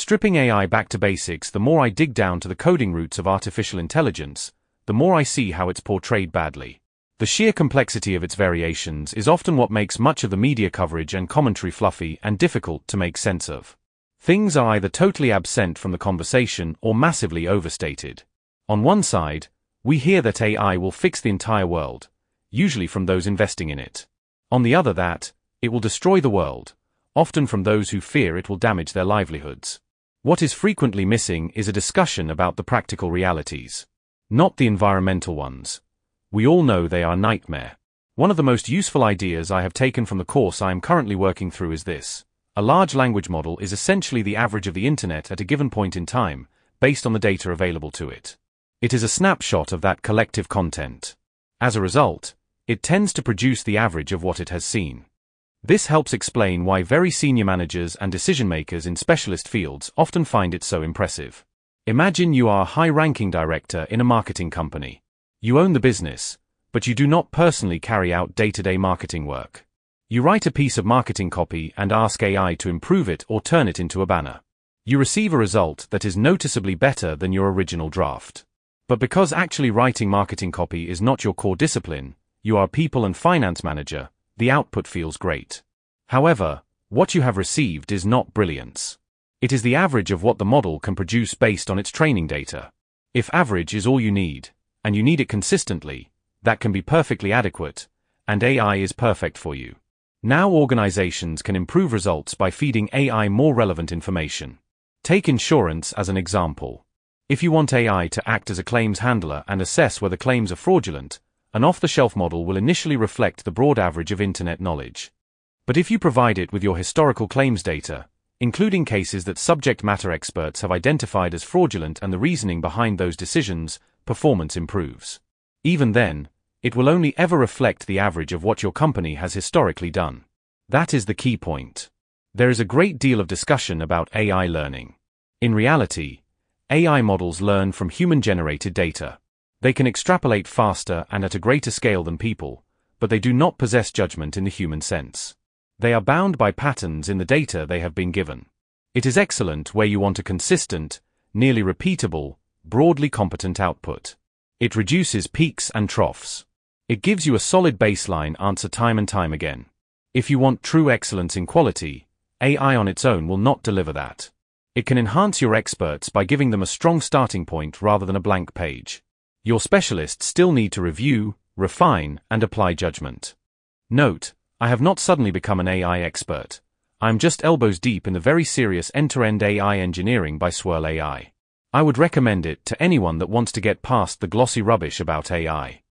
Stripping AI back to basics, the more I dig down to the coding roots of artificial intelligence, the more I see how it's portrayed badly. The sheer complexity of its variations is often what makes much of the media coverage and commentary fluffy and difficult to make sense of. Things are either totally absent from the conversation or massively overstated. On one side, we hear that AI will fix the entire world, usually from those investing in it. On the other, that it will destroy the world, often from those who fear it will damage their livelihoods. What is frequently missing is a discussion about the practical realities, not the environmental ones. We all know they are a nightmare. One of the most useful ideas I have taken from the course I am currently working through is this. A large language model is essentially the average of the internet at a given point in time, based on the data available to it. It is a snapshot of that collective content. As a result, it tends to produce the average of what it has seen. This helps explain why very senior managers and decision-makers in specialist fields often find it so impressive. Imagine you are a high-ranking director in a marketing company. You own the business, but you do not personally carry out day-to-day marketing work. You write a piece of marketing copy and ask AI to improve it or turn it into a banner. You receive a result that is noticeably better than your original draft. But because actually writing marketing copy is not your core discipline, you are a people and finance manager, the output feels great. However, what you have received is not brilliance. It is the average of what the model can produce based on its training data. If average is all you need, and you need it consistently, that can be perfectly adequate, and AI is perfect for you. Now organizations can improve results by feeding AI more relevant information. Take insurance as an example. If you want AI to act as a claims handler and assess whether claims are fraudulent, an off-the-shelf model will initially reflect the broad average of internet knowledge. But if you provide it with your historical claims data, including cases that subject matter experts have identified as fraudulent and the reasoning behind those decisions, performance improves. Even then, it will only ever reflect the average of what your company has historically done. That is the key point. There is a great deal of discussion about AI learning. In reality, AI models learn from human-generated data. They can extrapolate faster and at a greater scale than people, but they do not possess judgment in the human sense. They are bound by patterns in the data they have been given. It is excellent where you want a consistent, nearly repeatable, broadly competent output. It reduces peaks and troughs. It gives you a solid baseline answer time and time again. If you want true excellence in quality, AI on its own will not deliver that. It can enhance your experts by giving them a strong starting point rather than a blank page. Your specialists still need to review, refine, and apply judgment. Note, I have not suddenly become an AI expert. I am just elbows deep in the very serious end-to-end AI engineering by Swirl AI. I would recommend it to anyone that wants to get past the glossy rubbish about AI.